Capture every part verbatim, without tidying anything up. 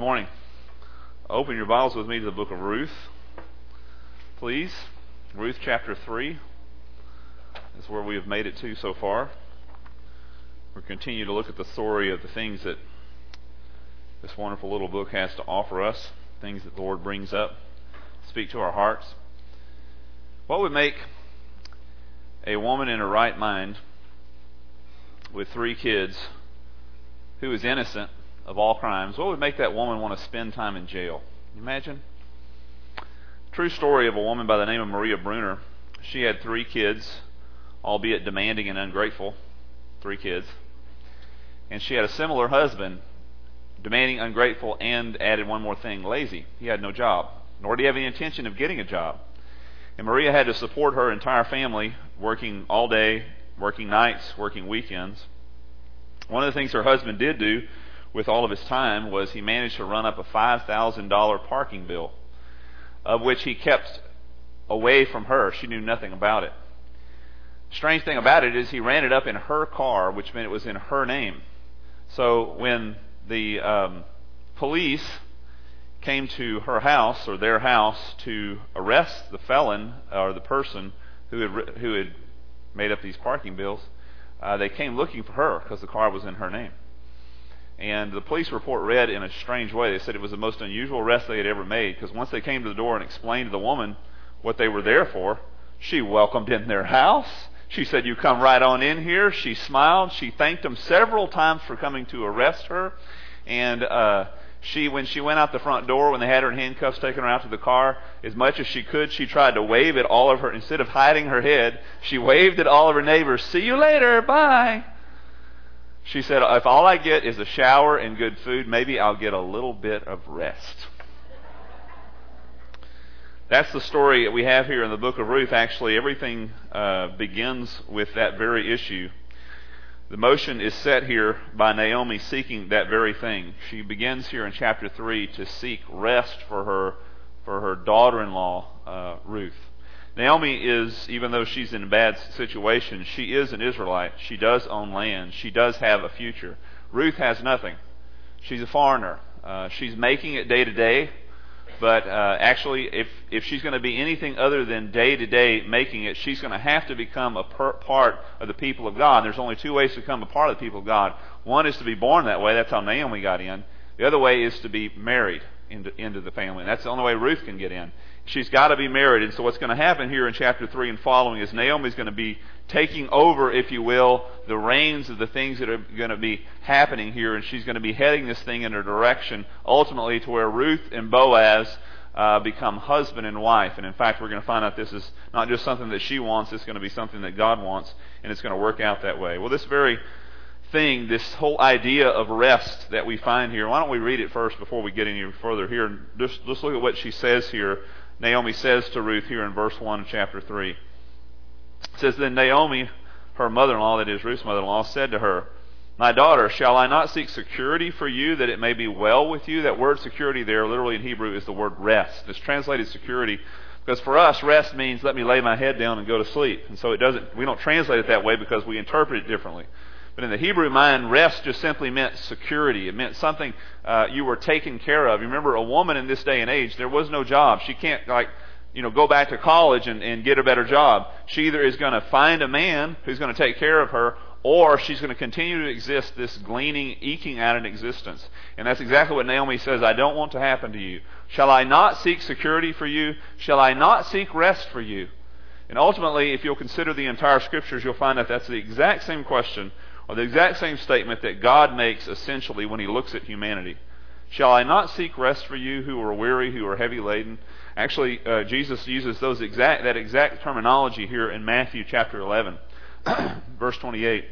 morning. Open your Bibles with me to the book of Ruth, please. Ruth chapter three is where we have made it to so far. We'll continue to look at the story of the things that this wonderful little book has to offer us, things that the Lord brings up, speak to our hearts. What would make a woman in her right mind with three kids who is innocent of all crimes, what would make that woman want to spend time in jail? Can you imagine? True story of a woman by the name of Maria Bruner. She had three kids, albeit demanding and ungrateful. Three kids. And she had a similar husband, demanding, ungrateful, and added one more thing, lazy. He had no job, nor did he have any intention of getting a job. And Maria had to support her entire family, working all day, working nights, working weekends. One of the things her husband did do with all of his time was he managed to run up a five thousand dollars parking bill, of which he kept away from her. She knew nothing about it. Strange thing about it is he ran it up in her car, which meant it was in her name. So when the um, police came to her house or their house to arrest the felon or the person who had who had made up these parking bills, uh, they came looking for her because the car was in her name. And the police report read in a strange way. They said it was the most unusual arrest they had ever made, because once they came to the door and explained to the woman what they were there for, she welcomed in their house. She said, "You come right on in here." She smiled. She thanked them several times for coming to arrest her. And uh, she, when she went out the front door, when they had her in handcuffs, taking her out to the car, as much as she could, she tried to wave at all of her. Instead of hiding her head, she waved at all of her neighbors. "See you later. Bye." She said, "If all I get is a shower and good food, maybe I'll get a little bit of rest." That's the story that we have here in the book of Ruth. Actually, everything uh, begins with that very issue. The motion is set here by Naomi seeking that very thing. She begins here in chapter three to seek rest for her for her daughter-in-law, uh, Ruth. Naomi is, even though she's in a bad situation, she is an Israelite. She does own land. She does have a future. Ruth has nothing. She's a foreigner. Uh, she's making it day to day, but uh, actually, if if she's going to be anything other than day to day making it, she's going to have to become a per- part of the people of God. And there's only two ways to become a part of the people of God. One is to be born that way. That's how Naomi got in. The other way is to be married into into the family. And that's the only way Ruth can get in. She's got to be married. And so what's going to happen here in chapter three and following is Naomi's going to be taking over, if you will, the reins of the things that are going to be happening here. And she's going to be heading this thing in a direction ultimately to where Ruth and Boaz uh, become husband and wife. And in fact, we're going to find out this is not just something that she wants. It's going to be something that God wants. And it's going to work out that way. Well, this very thing, this whole idea of rest that we find here, why don't we read it first before we get any further here? Just, just look at what she says here. Naomi says to Ruth here in verse one of chapter three. It says, "Then Naomi, her mother-in-law, that is Ruth's mother-in-law, said to her, 'My daughter, shall I not seek security for you, that it may be well with you?'" That word security there, literally in Hebrew, is the word rest. It's translated security because for us, rest means let me lay my head down and go to sleep. And so it doesn't. We don't translate it that way because we interpret it differently. But in the Hebrew mind, rest just simply meant security. It meant something uh, you were taken care of. You remember, a woman in this day and age, there was no job. She can't, like, you know, go back to college and, and get a better job. She either is going to find a man who's going to take care of her, or she's going to continue to exist this gleaning, eking out an existence. And that's exactly what Naomi says, "I don't want to happen to you. Shall I not seek security for you? Shall I not seek rest for you?" And ultimately, if you'll consider the entire Scriptures, you'll find that that's the exact same question, or the exact same statement that God makes essentially when He looks at humanity. "Shall I not seek rest for you who are weary, who are heavy laden?" Actually, uh, Jesus uses those exact that exact terminology here in Matthew chapter eleven, verse twenty-eight.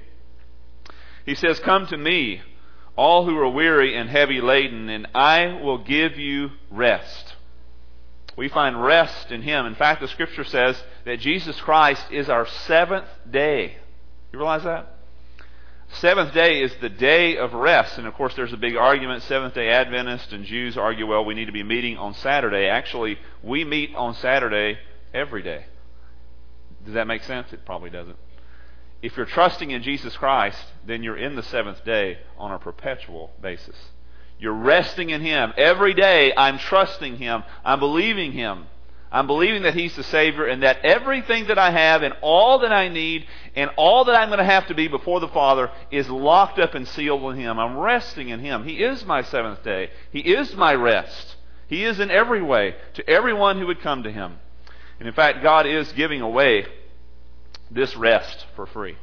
He says, "Come to me, all who are weary and heavy laden, and I will give you rest." We find rest in Him. In fact, the Scripture says that Jesus Christ is our seventh day. You realize that? Seventh day is the day of rest. And of course, there's a big argument. Seventh-day Adventists and Jews argue, well, we need to be meeting on Saturday. Actually, we meet on Saturday every day. Does that make sense? It probably doesn't. If you're trusting in Jesus Christ, then you're in the seventh day on a perpetual basis. You're resting in Him. Every day I'm trusting Him. I'm believing Him. I'm believing that He's the Savior and that everything that I have and all that I need and all that I'm going to have to be before the Father is locked up and sealed in Him. I'm resting in Him. He is my seventh day. He is my rest. He is in every way to everyone who would come to Him. And in fact, God is giving away this rest for free.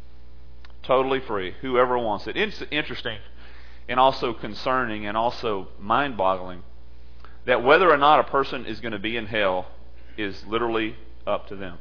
Totally free. Whoever wants it. It's interesting and also concerning and also mind-boggling that whether or not a person is going to be in hell is literally up to them.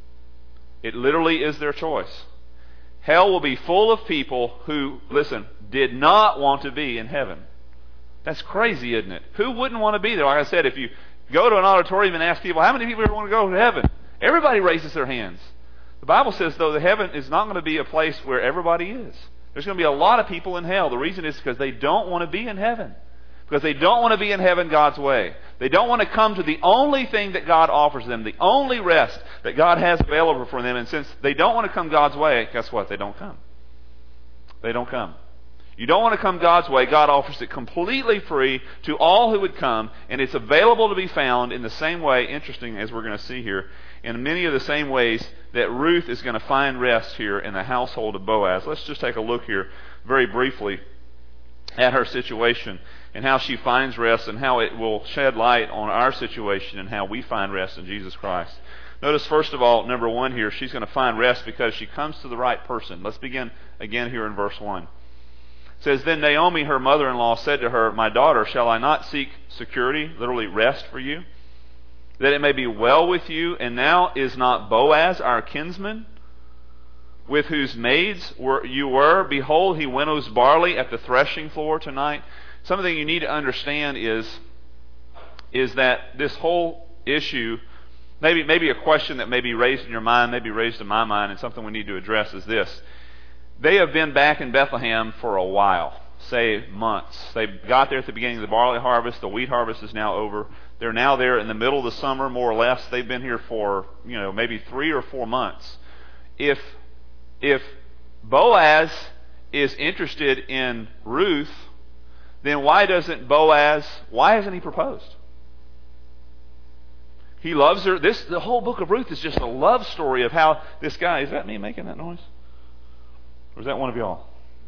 It literally is their choice. Hell will be full of people who, listen, did not want to be in heaven. That's crazy, isn't it? Who wouldn't want to be there? Like I said, if you go to an auditorium and ask people, how many people want to go to heaven? Everybody raises their hands. The Bible says, though, that heaven is not going to be a place where everybody is. There's going to be a lot of people in hell. The reason is because they don't want to be in heaven. Because they don't want to be in heaven God's way. They don't want to come to the only thing that God offers them, the only rest that God has available for them. And since they don't want to come God's way, guess what? They don't come. They don't come. You don't want to come God's way. God offers it completely free to all who would come, and it's available to be found in the same way, interesting as we're going to see here, in many of the same ways that Ruth is going to find rest here in the household of Boaz. Let's just take a look here very briefly at her situation and how she finds rest and how it will shed light on our situation and how we find rest in Jesus Christ. Notice, first of all, number one here, she's going to find rest because she comes to the right person. Let's begin again here in verse one. It says, Then Naomi, her mother-in-law, said to her, My daughter, shall I not seek security, literally rest for you, that it may be well with you? And now is not Boaz our kinsman, with whose maids were, you were? Behold, he winnows barley at the threshing floor tonight. Something you need to understand is, is that this whole issue, maybe, maybe a question that may be raised in your mind, maybe raised in my mind, and something we need to address is this. They have been back in Bethlehem for a while, say months. They got there at the beginning of the barley harvest. The wheat harvest is now over. They're now there in the middle of the summer, more or less. They've been here for, you know, maybe three or four months. If, if Boaz is interested in Ruth, then why doesn't Boaz, why hasn't he proposed? He loves her. This, the whole book of Ruth is just a love story of how this guy, is that me making that noise? Or is that one of y'all?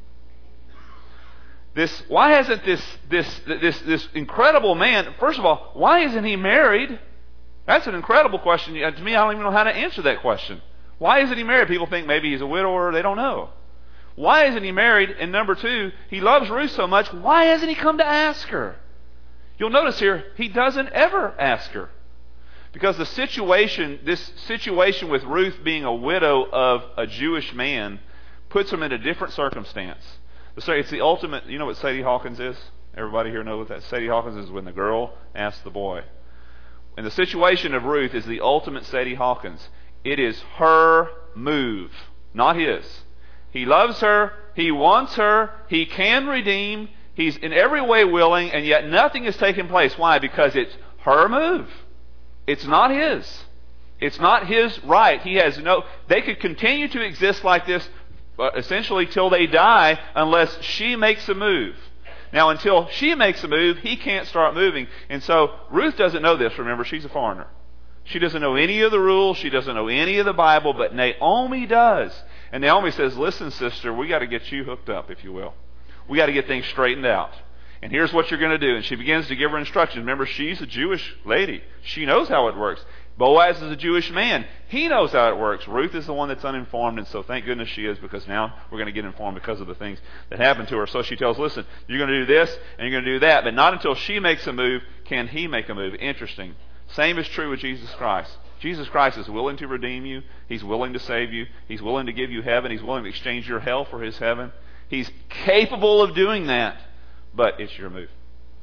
This, why hasn't this, this, this, this incredible man, first of all, why isn't he married? That's an incredible question. To me, I don't even know how to answer that question. Why isn't he married? People think maybe he's a widower. They don't know. Why isn't he married? And number two, he loves Ruth so much. Why hasn't he come to ask her? You'll notice here, he doesn't ever ask her. Because the situation, this situation with Ruth being a widow of a Jewish man puts him in a different circumstance. It's the ultimate, you know what Sadie Hawkins is? Everybody here know what that Sadie Hawkins is? When the girl asks the boy. And the situation of Ruth is the ultimate Sadie Hawkins. It is her move, not his. He loves her. He wants her. He can redeem. He's in every way willing, and yet nothing is taking place. Why? Because it's her move. It's not his. It's not his right. He has no... They could continue to exist like this uh, essentially till they die unless she makes a move. Now, until she makes a move, he can't start moving. And so Ruth doesn't know this. Remember, she's a foreigner. She doesn't know any of the rules. She doesn't know any of the Bible, but Naomi does. And Naomi says, listen, sister, we got to get you hooked up, if you will. We got to get things straightened out. And here's what you're going to do. And she begins to give her instructions. Remember, she's a Jewish lady. She knows how it works. Boaz is a Jewish man. He knows how it works. Ruth is the one that's uninformed, and so thank goodness she is, because now we're going to get informed because of the things that happened to her. So she tells, listen, you're going to do this, and you're going to do that, but not until she makes a move can he make a move. Interesting. Same is true with Jesus Christ. Jesus Christ is willing to redeem you. He's willing to save you. He's willing to give you heaven. He's willing to exchange your hell for his heaven. He's capable of doing that, but it's your move.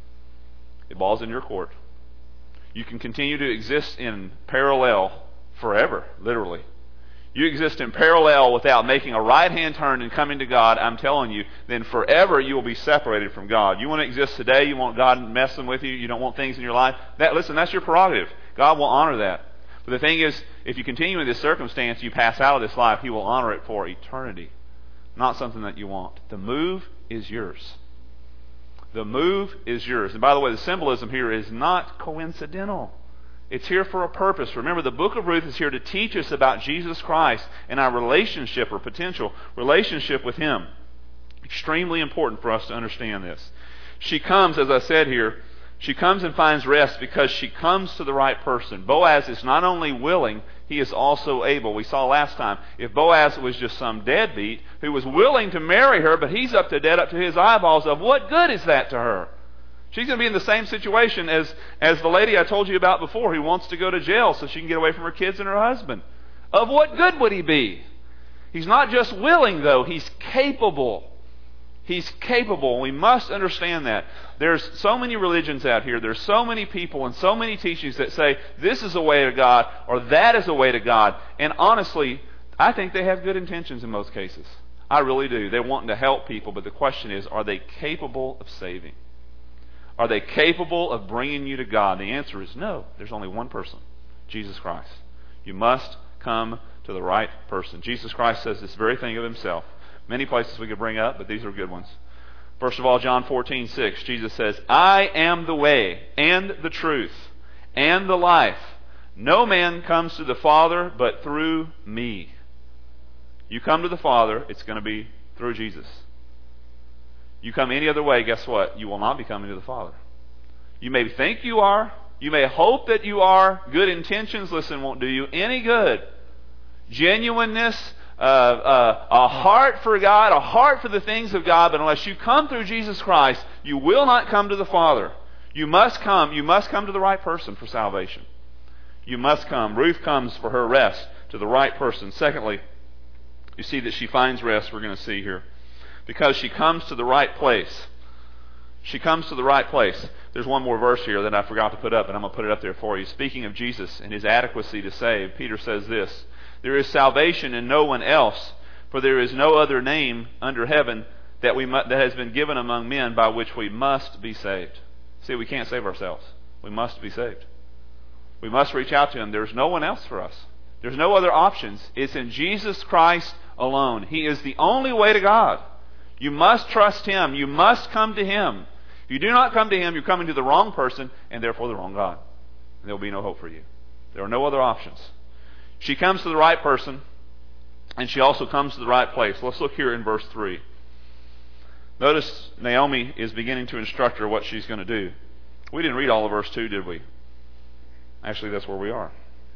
It ball's in your court. You can continue to exist in parallel forever, literally. You exist in parallel without making a right-hand turn and coming to God, I'm telling you, then forever you will be separated from God. You want to exist today, you want God messing with you, you don't want things in your life. That, listen, that's your prerogative. God will honor that. But the thing is, if you continue in this circumstance, you pass out of this life, He will honor it for eternity. Not something that you want. The move is yours. The move is yours. And by the way, the symbolism here is not coincidental. It's here for a purpose. Remember, the book of Ruth is here to teach us about Jesus Christ and our relationship or potential relationship with Him. Extremely important for us to understand this. She comes, as I said here, she comes and finds rest because she comes to the right person. Boaz is not only willing, he is also able. We saw last time, if Boaz was just some deadbeat who was willing to marry her, but he's up to dead up to his eyeballs, of what good is that to her? She's going to be in the same situation as, as the lady I told you about before who wants to go to jail so she can get away from her kids and her husband. Of what good would he be? He's not just willing, though. He's capable. He's capable. We must understand that. There's so many religions out here. There's so many people and so many teachings that say this is a way to God or that is a way to God. And honestly, I think they have good intentions in most cases. I really do. They're wanting to help people, but the question is, are they capable of saving? Are they capable of bringing you to God? The answer is no. There's only one person, Jesus Christ. You must come to the right person. Jesus Christ says this very thing of Himself. Many places we could bring up, but these are good ones. First of all, John fourteen six, Jesus says, I am the way and the truth and the life. No man comes to the Father but through me. You come to the Father, it's going to be through Jesus. You come any other way, guess what? You will not be coming to the Father. You may think you are. You may hope that you are. Good intentions, listen, won't do you any good. Genuineness, uh, uh, a heart for God, a heart for the things of God, but unless you come through Jesus Christ, you will not come to the Father. You must come. You must come to the right person for salvation. You must come. Ruth comes for her rest to the right person. Secondly, you see that she finds rest, we're going to see here, because she comes to the right place. She comes to the right place. There's one more verse here that I forgot to put up, and I'm going to put it up there for you. Speaking of Jesus and His adequacy to save, Peter says this, there is salvation in no one else, for there is no other name under heaven that we mu- that has been given among men by which we must be saved. See, we can't save ourselves. We must be saved. We must reach out to Him. There's no one else for us. There's no other options. It's in Jesus Christ alone. He is the only way to God. You must trust Him. You must come to Him. If you do not come to Him, you're coming to the wrong person and therefore the wrong God. There will be no hope for you. There are no other options. She comes to the right person, and she also comes to the right place. Let's look here in verse three. Notice Naomi is beginning to instruct her what she's going to do. We didn't read all of verse two, did we? Actually, that's where we are.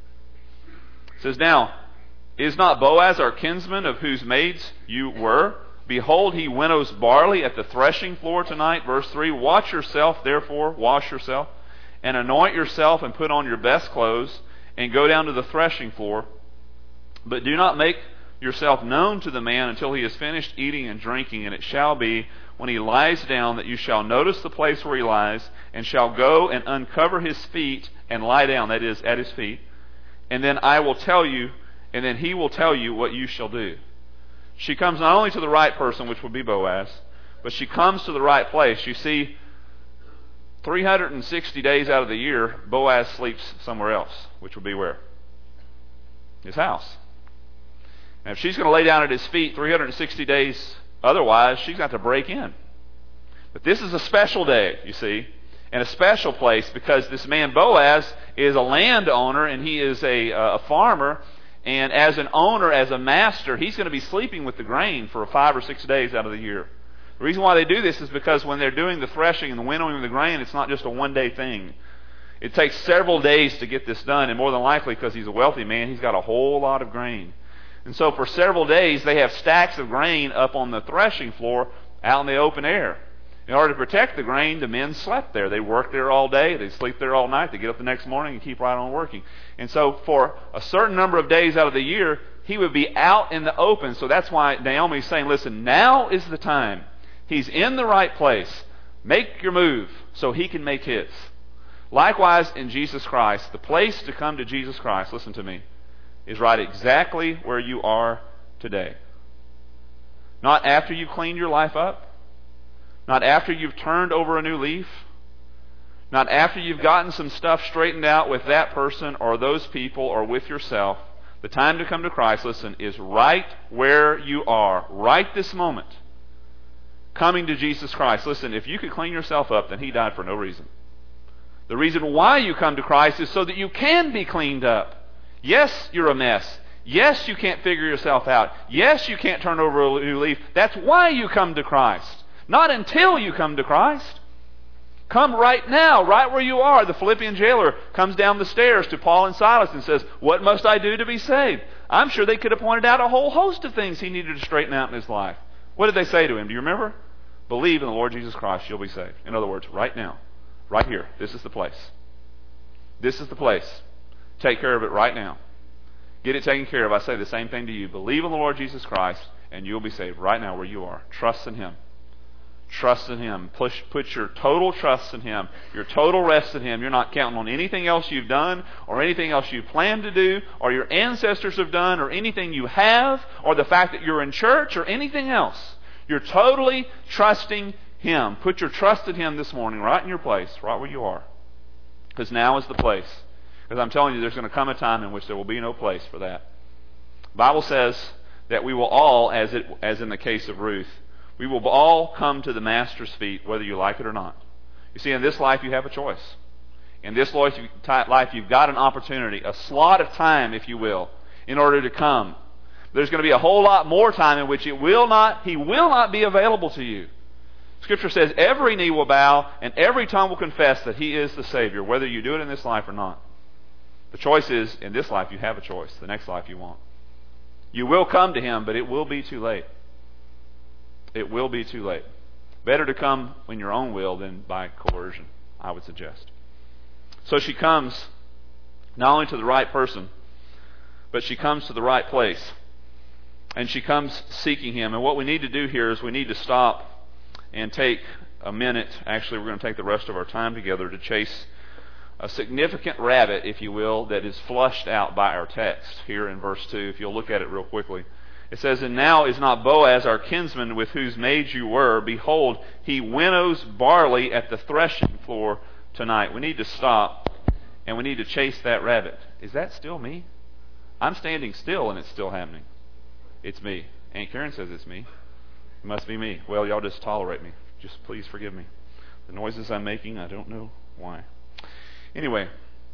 It says, now, is not Boaz our kinsman, of whose maids you were? Behold, he winnows barley at the threshing floor tonight. Verse three, watch yourself, therefore, wash yourself, and anoint yourself, and put on your best clothes, and go down to the threshing floor. But do not make yourself known to the man until he has finished eating and drinking. And it shall be, when he lies down, that you shall notice the place where he lies, and shall go and uncover his feet, and lie down, that is, at his feet. And then I will tell you, and then he will tell you what you shall do. She comes not only to the right person, which would be Boaz, but she comes to the right place. You see, three hundred sixty days out of the year, Boaz sleeps somewhere else, which would be where? His house. And if she's going to lay down at his feet three hundred sixty days otherwise, she's got to break in. But this is a special day, you see, and a special place, because this man Boaz is a landowner and he is a, a farmer. And as an owner, as a master, he's going to be sleeping with the grain for five or six days out of the year. The reason why they do this is because when they're doing the threshing and the winnowing of the grain, it's not just a one-day thing. It takes several days to get this done, and more than likely, because he's a wealthy man, he's got a whole lot of grain. And so for several days, they have stacks of grain up on the threshing floor out in the open air. In order to protect the grain, the men slept there. They worked there all day. They sleep there all night. They get up the next morning and keep right on working. And so for a certain number of days out of the year, he would be out in the open. So that's why Naomi is saying, listen, now is the time. He's in the right place. Make your move so he can make his. Likewise, in Jesus Christ, the place to come to Jesus Christ, listen to me, is right exactly where you are today. Not after you've cleaned your life up. Not after you've turned over a new leaf. Not after you've gotten some stuff straightened out with that person or those people or with yourself. The time to come to Christ, listen, is right where you are, right this moment. coming to Jesus Christ. Listen, if you could clean yourself up, then He died for no reason. The reason why you come to Christ is so that you can be cleaned up. Yes, you're a mess. Yes, you can't figure yourself out. Yes, you can't turn over a new leaf. That's why you come to Christ. Not until you come to Christ. Come right now, right where you are. The Philippian jailer comes down the stairs to Paul and Silas and says, "What must I do to be saved?" I'm sure they could have pointed out a whole host of things he needed to straighten out in his life. What did they say to him? Do you remember? Believe in the Lord Jesus Christ, you'll be saved. In other words, right now, right here, this is the place. This is the place. Take care of it right now. Get it taken care of. I say the same thing to you. Believe in the Lord Jesus Christ, and you'll be saved right now where you are. Trust in Him. Trust in Him. Push, put your total trust in Him. Your total rest in Him. You're not counting on anything else you've done, or anything else you plan to do, or your ancestors have done, or anything you have, or the fact that you're in church, or anything else. You're totally trusting Him. Put your trust in Him this morning, right in your place, right where you are. Because now is the place. Because I'm telling you, there's going to come a time in which there will be no place for that. The Bible says that we will all, as it as in the case of Ruth, we will all come to the Master's feet, whether you like it or not. You see, in this life you have a choice. In this life you've got an opportunity, a slot of time, if you will, in order to come. There's going to be a whole lot more time in which it will not, He will not be available to you. Scripture says every knee will bow and every tongue will confess that He is the Savior, whether you do it in this life or not. The choice is, in this life you have a choice. The next life you won't. You will come to Him, but it will be too late. It will be too late. Better to come in your own will than by coercion, I would suggest. So she comes not only to the right person, but she comes to the right place. And she comes seeking Him. And what we need to do here is we need to stop and take a minute. Actually, we're going to take the rest of our time together to chase a significant rabbit, if you will, that is flushed out by our text here in verse two. If you'll look at it real quickly. It says, "And now is not Boaz our kinsman with whose maids you were? Behold, he winnows barley at the threshing floor tonight." We need to stop and we need to chase that rabbit. Is that still me? I'm standing still and it's still happening. It's me. Aunt Karen says it's me. It must be me. Well, y'all just tolerate me. Just please forgive me. The noises I'm making, I don't know why. Anyway,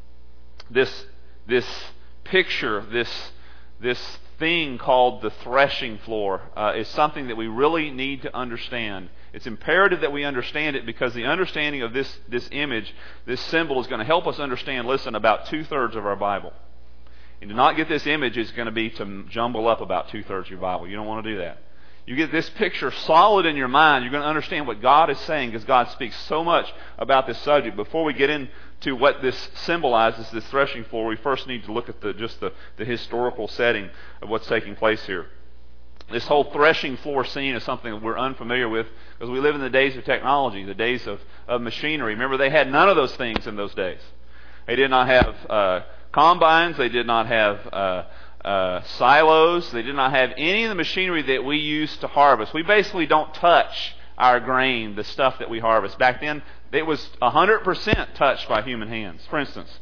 this this picture, this this thing called the threshing floor uh, is something that we really need to understand. It's imperative that we understand it because the understanding of this this image, this symbol, is going to help us understand, listen, about two-thirds of our Bible. And to not get this image is going to be to jumble up about two-thirds of your Bible. You don't want to do that. You get this picture solid in your mind, you're going to understand what God is saying because God speaks so much about this subject. Before we get into what this symbolizes, this threshing floor, we first need to look at the just the, the historical setting of what's taking place here. This whole threshing floor scene is something that we're unfamiliar with because we live in the days of technology, the days of, of machinery. Remember, they had none of those things in those days. They did not have uh, combines. They did not have Uh, Uh, silos. They did not have any of the machinery that we use to harvest. We basically don't touch our grain, the stuff that we harvest. Back then, it was one hundred percent touched by human hands. For instance,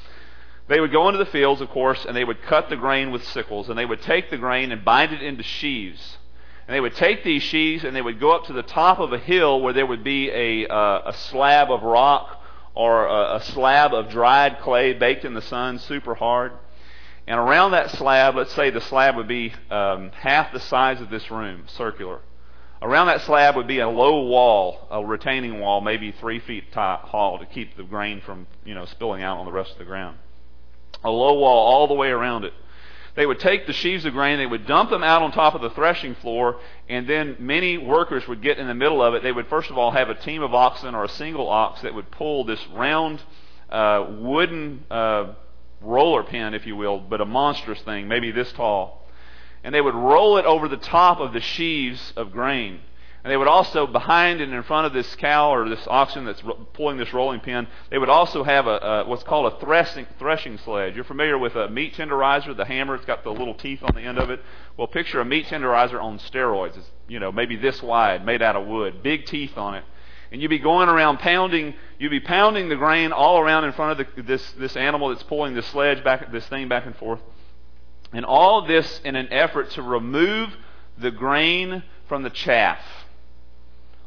they would go into the fields, of course, and they would cut the grain with sickles, and they would take the grain and bind it into sheaves. And they would take these sheaves and they would go up to the top of a hill where there would be a, uh, a slab of rock or a, a slab of dried clay baked in the sun, super hard. And around that slab, let's say the slab would be um, half the size of this room, circular. Around that slab would be a low wall, a retaining wall, maybe three feet tall to keep the grain from, you know, spilling out on the rest of the ground. A low wall all the way around it. They would take the sheaves of grain, they would dump them out on top of the threshing floor, and then many workers would get in the middle of it. They would first of all have a team of oxen or a single ox that would pull this round uh, wooden uh roller pin, if you will, but a monstrous thing, maybe this tall. And they would roll it over the top of the sheaves of grain. And they would also, behind and in front of this cow or this oxen that's pulling this rolling pin, they would also have a, a what's called a threshing, threshing sledge. You're familiar with a meat tenderizer, the hammer, it's got the little teeth on the end of it. Well, picture a meat tenderizer on steroids. It's, you know, maybe this wide, made out of wood, big teeth on it. And you'd be going around pounding, you'd be pounding the grain all around in front of the, this, this animal that's pulling this sledge back, this thing back and forth. And all of this in an effort to remove the grain from the chaff.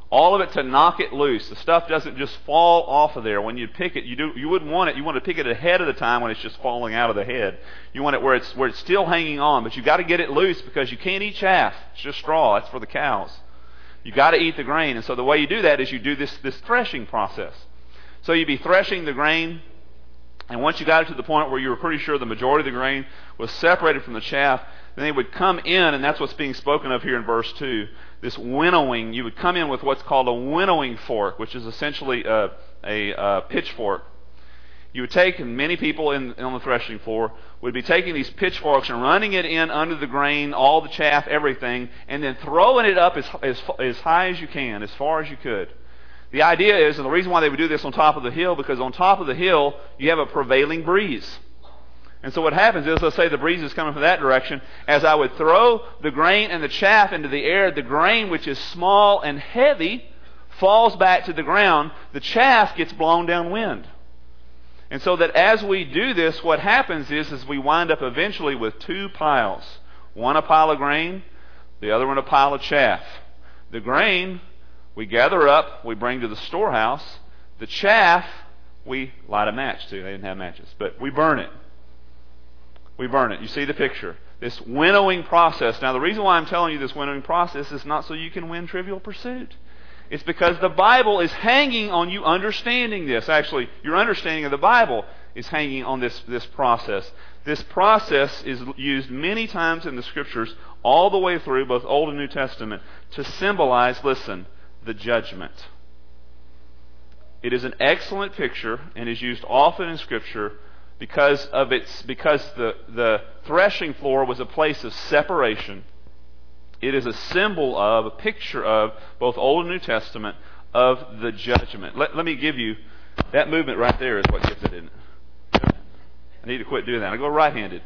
All of it to knock it loose. The stuff doesn't just fall off of there. When you pick it, you do you wouldn't want it. You want to pick it ahead of the time when it's just falling out of the head. You want it where it's where it's still hanging on, but you got to get it loose because you can't eat chaff. It's just straw. That's for the cows. You got to eat the grain, and so the way you do that is you do this this threshing process. So you'd be threshing the grain, and once you got it to the point where you were pretty sure the majority of the grain was separated from the chaff, then they would come in, and that's what's being spoken of here in verse two. This winnowing, you would come in with what's called a winnowing fork, which is essentially a, a, a pitchfork. You would take, and many people in, on the threshing floor would be taking these pitchforks and running it in under the grain, all the chaff, everything, and then throwing it up as, as, as high as you can, as far as you could. The idea is, and the reason why they would do this on top of the hill, because on top of the hill you have a prevailing breeze. And so what happens is, let's say the breeze is coming from that direction, as I would throw the grain and the chaff into the air, the grain, which is small and heavy, falls back to the ground. The chaff gets blown downwind. And so that as we do this, what happens is, is we wind up eventually with two piles. One a pile of grain, the other one a pile of chaff. The grain we gather up, we bring to the storehouse. The chaff we light a match to. They didn't have matches, but we burn it. We burn it. You see the picture. This winnowing process. Now, the reason why I'm telling you this winnowing process is not so you can win Trivial Pursuit. It's because the Bible is hanging on you understanding this. Actually, your understanding of the Bible is hanging on this, this process. This process is used many times in the Scriptures, all the way through, both Old and New Testament, to symbolize, listen, the judgment. It is an excellent picture and is used often in Scripture because of its because the, the threshing floor was a place of separation. It is a symbol of, a picture of, both Old and New Testament, of the judgment. Let, let me give you, that movement right there is what gets it, isn't it? I need to quit doing that. I go right-handed.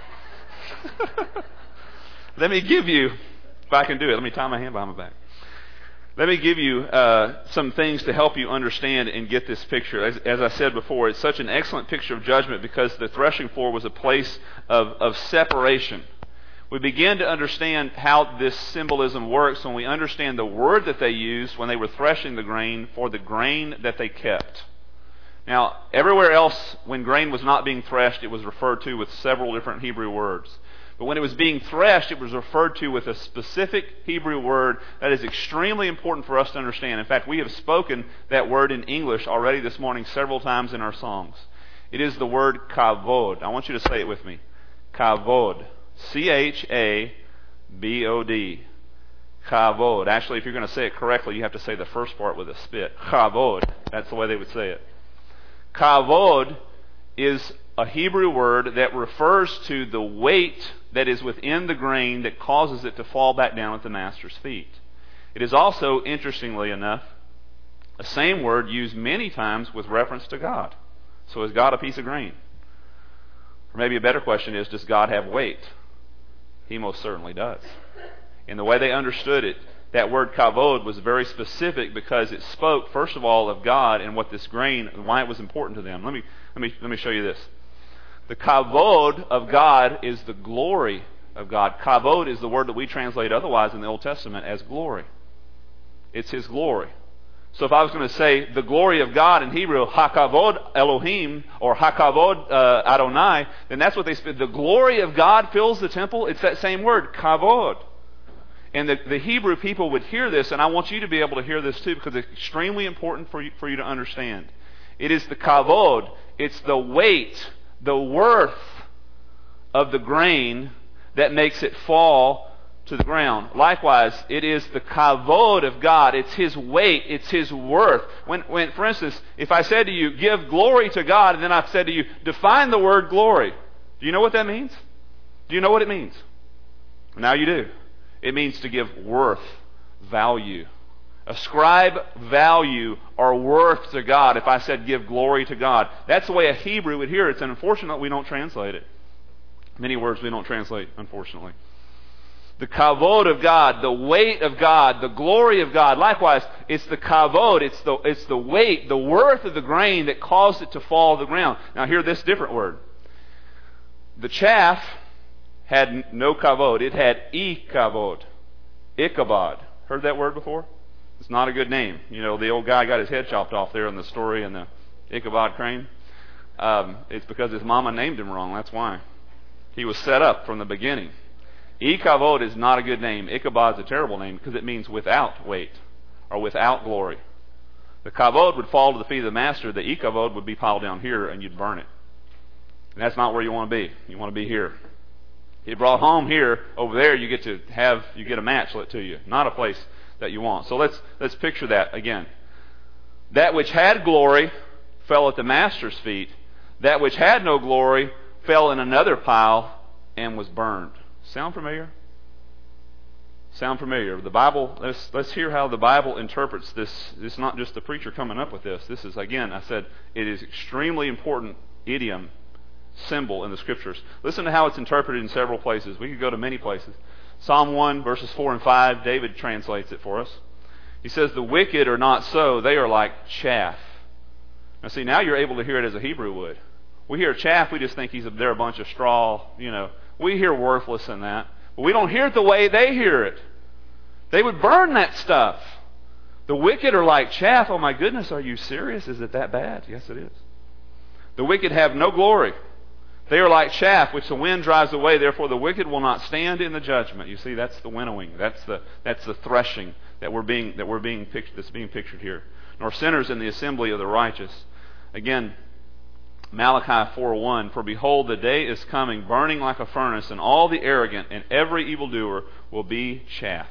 Let me give you, if I can do it, let me tie my hand behind my back. Let me give you uh, some things to help you understand and get this picture. As, as I said before, it's such an excellent picture of judgment because the threshing floor was a place of, of separation. We begin to understand how this symbolism works when we understand the word that they used when they were threshing the grain for the grain that they kept. Now, everywhere else when grain was not being threshed, it was referred to with several different Hebrew words. But when it was being threshed, it was referred to with a specific Hebrew word that is extremely important for us to understand. In fact, we have spoken that word in English already this morning several times in our songs. It is the word kavod. I want you to say it with me. Kavod. C H A B O D. Kavod. Actually, if you're going to say it correctly, you have to say the first part with a spit. Kavod. That's the way they would say it. Kavod is a Hebrew word that refers to the weight that is within the grain that causes it to fall back down at the master's feet. It is also, interestingly enough, a same word used many times with reference to God. So is God a piece of grain? Or maybe a better question is, does God have weight? He most certainly does. In the way they understood it, that word kavod was very specific because it spoke, first of all, of God and what this grain, and why it was important to them. Let me, let me, let me show you this. The kavod of God is the glory of God. Kavod is the word that we translate otherwise in the Old Testament as glory. It's His glory. So if I was going to say the glory of God in Hebrew, hakavod Elohim, or hakavod uh, Adonai, then that's what they said. The glory of God fills the temple. It's that same word, kavod. And the, the Hebrew people would hear this, and I want you to be able to hear this too, because it's extremely important for you, for you to understand. It is the kavod. It's the weight, the worth of the grain that makes it fall to the ground. Likewise, it is the kavod of God. It's His weight. It's His worth. When, when, for instance, if I said to you, give glory to God, and then I said to you, define the word glory, do you know what that means? Do you know what it means? Now you do. It means to give worth, value. Ascribe value or worth to God. If I said give glory to God, that's the way a Hebrew would hear it. It's unfortunate we don't translate it. Many words we don't translate, unfortunately. The kavod of God, the weight of God, the glory of God. Likewise, it's the kavod, it's the, it's the weight, the worth of the grain that caused it to fall to the ground. Now hear this different word. The chaff had no kavod. It had ikavod. Ichabod. Heard that word before? It's not a good name. You know, the old guy got his head chopped off there in the story in the Ichabod Crane. Um, it's because his mama named him wrong. That's why. He was set up from the beginning. Ikavod is not a good name. Ichabod is a terrible name because it means without weight or without glory. The kavod would fall to the feet of the master. The ikavod would be piled down here and you'd burn it. And that's not where you want to be. You want to be here. You brought home here. Over there, you get to have you get a match lit to you. Not a place that you want. So let's let's picture that again. That which had glory fell at the master's feet. That which had no glory fell in another pile and was burned. Sound familiar? Sound familiar? The Bible. Let's let's hear how the Bible interprets this. It's not just the preacher coming up with this. This is, again, I said, it is extremely important idiom, symbol in the Scriptures. Listen to how it's interpreted in several places. We could go to many places. Psalm one, verses four and five, David translates it for us. He says, "The wicked are not so; they are like chaff." Now, see, now you're able to hear it as a Hebrew would. We hear chaff, we just think he's a, they're a bunch of straw. You know, we hear worthless in that, but we don't hear it the way they hear it. They would burn that stuff. The wicked are like chaff. Oh my goodness, are you serious? Is it that bad? Yes, it is. The wicked have no glory. They are like chaff which the wind drives away. Therefore, the wicked will not stand in the judgment. You see, that's the winnowing. That's the that's the threshing that we're being that we're being pictured. That's being pictured here. Nor sinners in the assembly of the righteous. Again, Malachi four one. For behold, the day is coming, burning like a furnace, and all the arrogant and every evildoer will be chaff.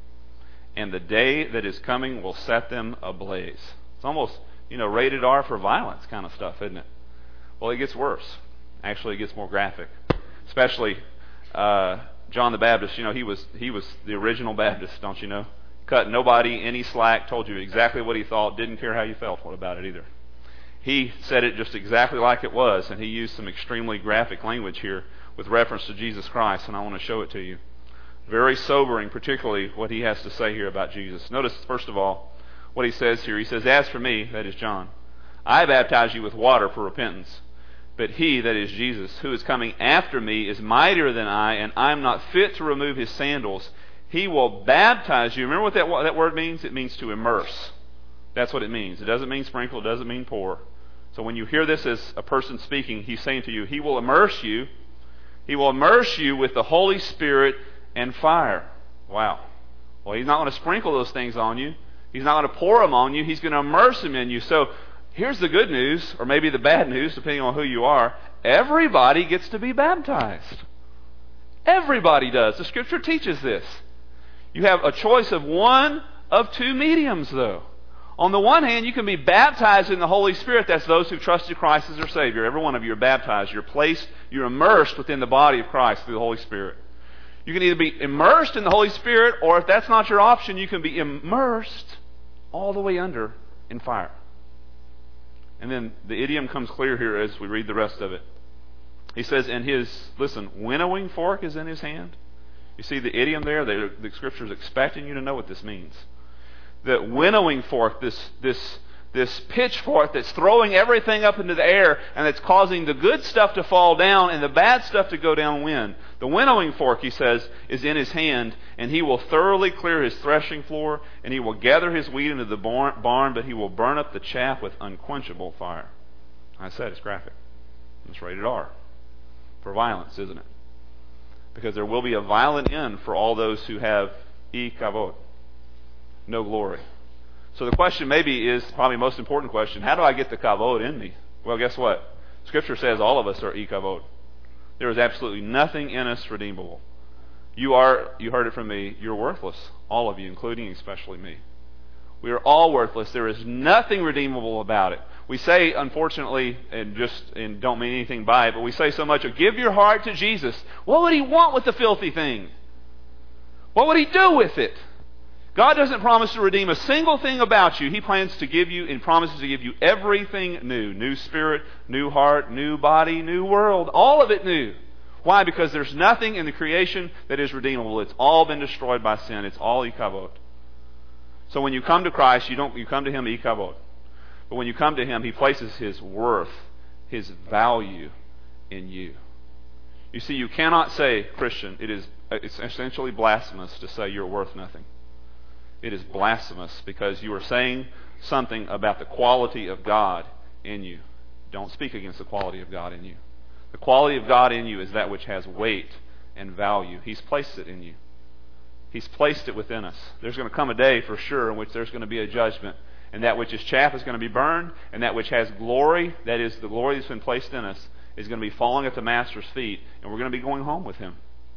And the day that is coming will set them ablaze. It's almost, you know, rated R for violence kind of stuff, isn't it? Well, it gets worse. Actually, it gets more graphic. Especially uh, John the Baptist. You know, he was he was the original Baptist, don't you know? Cut nobody any slack, told you exactly what he thought, didn't care how you felt about it either. He said it just exactly like it was, and he used some extremely graphic language here with reference to Jesus Christ, and I want to show it to you. Very sobering, particularly what he has to say here about Jesus. Notice, first of all, what he says here. He says, "As for me," that is John, "I baptize you with water for repentance. But he," that is Jesus, "who is coming after me is mightier than I, and I am not fit to remove his sandals. He will baptize you." Remember what that, what that word means? It means to immerse. That's what it means. It doesn't mean sprinkle. It doesn't mean pour. So when you hear this as a person speaking, he's saying to you, he will immerse you. He will immerse you with the Holy Spirit and fire. Wow. Well, he's not going to sprinkle those things on you. He's not going to pour them on you. He's going to immerse them in you. So here's the good news, or maybe the bad news, depending on who you are. Everybody gets to be baptized. Everybody does. The Scripture teaches this. You have a choice of one of two mediums, though. On the one hand, you can be baptized in the Holy Spirit. That's those who trusted Christ as their Savior. Every one of you are baptized. You're placed, you're immersed within the body of Christ through the Holy Spirit. You can either be immersed in the Holy Spirit, or if that's not your option, you can be immersed all the way under in fire. And then the idiom comes clear here as we read the rest of it. He says, and his, listen, winnowing fork is in his hand. You see the idiom there? The, the Scripture is expecting you to know what this means. The winnowing fork, this, this, this pitchfork that's throwing everything up into the air and that's causing the good stuff to fall down and the bad stuff to go downwind. The winnowing fork, he says, is in his hand, and he will thoroughly clear his threshing floor, and he will gather his wheat into the barn, but he will burn up the chaff with unquenchable fire. I said it's graphic. It's rated R for violence, isn't it? Because there will be a violent end for all those who have ikavod, no glory. So the question maybe is probably the most important question. How do I get the kavod in me? Well, guess what? Scripture says all of us are ikavod. There is absolutely nothing in us redeemable. You are, you heard it from me, you're worthless. All of you, including especially me. We are all worthless. There is nothing redeemable about it. We say, unfortunately, and just and don't mean anything by it, but we say so much, give your heart to Jesus. What would he want with the filthy thing? What would he do with it? God doesn't promise to redeem a single thing about you. He plans to give you and promises to give you everything new. New spirit, new heart, new body, new world. All of it new. Why? Because there's nothing in the creation that is redeemable. It's all been destroyed by sin. It's all ikavod. So when you come to Christ, you don't you come to Him ikavod. But when you come to Him, He places His worth, His value in you. You see, you cannot say, Christian, it is it's essentially blasphemous to say you're worth nothing. It is blasphemous because you are saying something about the quality of God in you. Don't speak against the quality of God in you. The quality of God in you is that which has weight and value. He's placed it in you. He's placed it within us. There's going to come a day for sure in which there's going to be a judgment, and that which is chaff is going to be burned, and that which has glory, that is the glory that's been placed in us, is going to be falling at the Master's feet, and we're going to be going home with Him.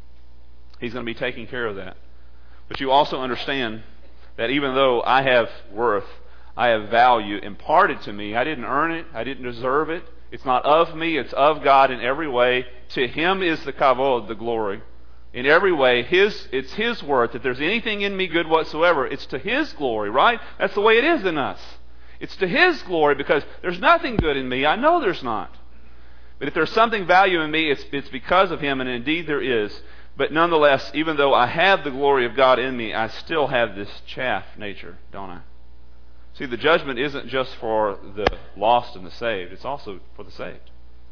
He's going to be taking care of that. But you also understand that even though I have worth, I have value imparted to me, I didn't earn it, I didn't deserve it. It's not of me, it's of God in every way. To Him is the kavod, the glory. In every way, His it's His worth. If there's anything in me good whatsoever, it's to His glory, right? That's the way it is in us. It's to His glory because there's nothing good in me. I know there's not. But if there's something value in me, it's, it's because of Him, and indeed there is. But nonetheless, even though I have the glory of God in me, I still have this chaff nature, don't I? See, the judgment isn't just for the lost and the saved. It's also for the saved.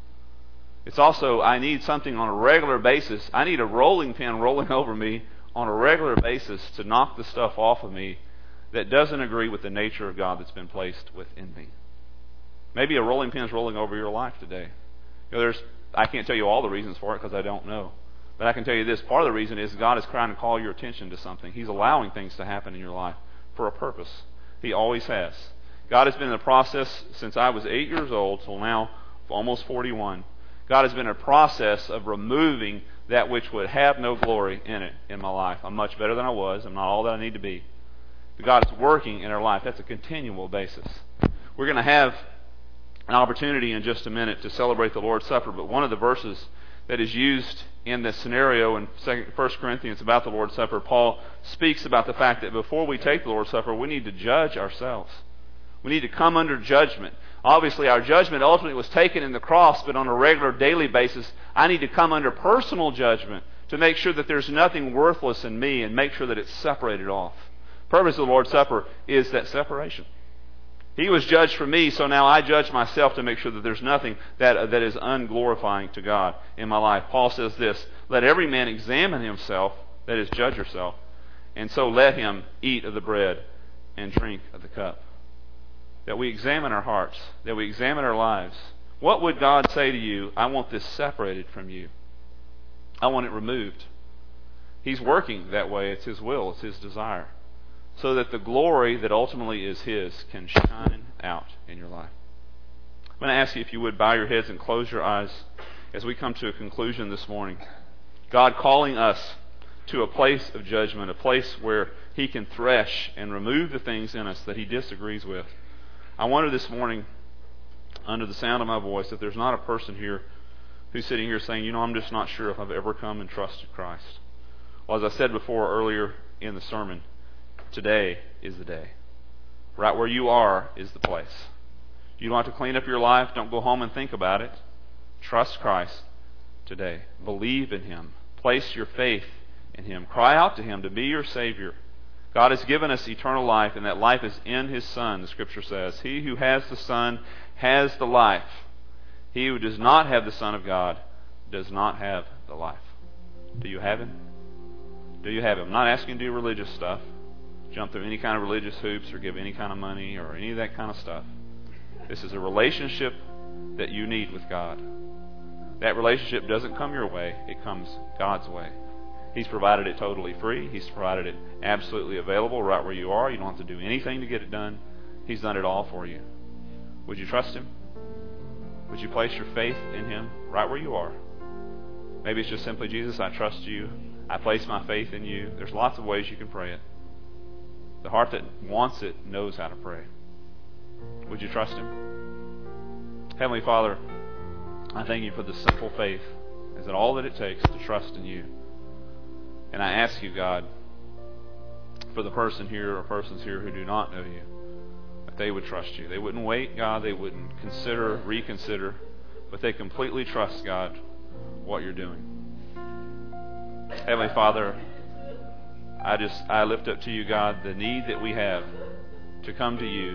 It's also, I need something on a regular basis. I need a rolling pin rolling over me on a regular basis to knock the stuff off of me that doesn't agree with the nature of God that's been placed within me. Maybe a rolling pin is rolling over your life today. You know, there's, I can't tell you all the reasons for it because I don't know. But I can tell you this, part of the reason is God is trying to call your attention to something. He's allowing things to happen in your life for a purpose. He always has. God has been in the process since I was eight years old till now, almost forty-one. God has been in a process of removing that which would have no glory in it in my life. I'm much better than I was. I'm not all that I need to be. But God is working in our life. That's a continual basis. We're going to have an opportunity in just a minute to celebrate the Lord's Supper, but one of the verses that is used in this scenario in First Corinthians about the Lord's Supper, Paul speaks about the fact that before we take the Lord's Supper, we need to judge ourselves. We need to come under judgment. Obviously, our judgment ultimately was taken in the cross, but on a regular daily basis, I need to come under personal judgment to make sure that there's nothing worthless in me and make sure that it's separated off. The purpose of the Lord's Supper is that separation. He was judged for me, so now I judge myself to make sure that there's nothing that, that is unglorifying to God in my life. Paul says this, let every man examine himself, that is, judge yourself, and so let him eat of the bread and drink of the cup. That we examine our hearts, that we examine our lives. What would God say to you? I want this separated from you. I want it removed. He's working that way. It's His will. It's His desire. So that the glory that ultimately is His can shine out in your life. I'm going to ask you if you would bow your heads and close your eyes as we come to a conclusion this morning. God calling us to a place of judgment, a place where He can thresh and remove the things in us that He disagrees with. I wonder this morning, under the sound of my voice, if there's not a person here who's sitting here saying, you know, I'm just not sure if I've ever come and trusted Christ. Well, as I said before earlier in the sermon, today is the day. Right where you are is the place. You don't have to clean up your life. Don't go home and think about it. Trust Christ today. Believe in Him. Place your faith in Him. Cry out to Him to be your Savior. God has given us eternal life, and that life is in His Son, the Scripture says. He who has the Son has the life. He who does not have the Son of God does not have the life. Do you have Him? Do you have Him? I'm not asking you to do religious stuff. Jump through any kind of religious hoops or give any kind of money or any of that kind of stuff. This is a relationship that you need with God. That relationship doesn't come your way. It comes God's way. He's provided it totally free. He's provided it absolutely available right where you are. You don't have to do anything to get it done. He's done it all for you. Would you trust Him? Would you place your faith in Him right where you are? Maybe it's just simply, Jesus, I trust You. I place my faith in You. There's lots of ways you can pray it. The heart that wants it knows how to pray. Would you trust Him? Heavenly Father, I thank You for the simple faith. Is it all that it takes to trust in You? And I ask You, God, for the person here or persons here who do not know You, that they would trust You. They wouldn't wait, God. They wouldn't consider, reconsider, but they completely trust, God, what You're doing. Heavenly Father, I just I lift up to You, God, the need that we have to come to You,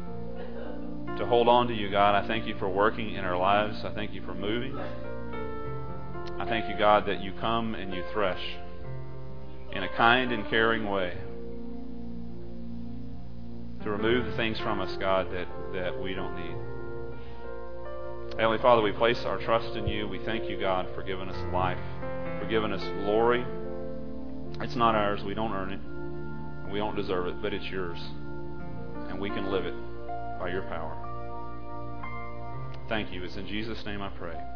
to hold on to You, God. I thank You for working in our lives. I thank You for moving. I thank You, God, that You come and You thresh in a kind and caring way. to remove the things from us, God, that, that we don't need. Heavenly Father, we place our trust in you. We thank you, God, for giving us life, for giving us glory. It's not ours. We don't earn it. We don't deserve it, but it's yours. And we can live it by your power. Thank you. It's in Jesus' name I pray.